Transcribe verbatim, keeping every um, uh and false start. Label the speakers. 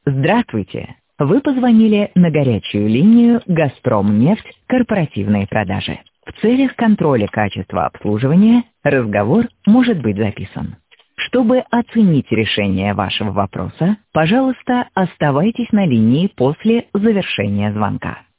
Speaker 1: Здравствуйте! Вы позвонили на горячую линию «Газпромнефть. Корпоративные продажи». В целях контроля качества обслуживания разговор может быть записан. Чтобы оценить решение вашего вопроса, пожалуйста, оставайтесь на линии после завершения звонка.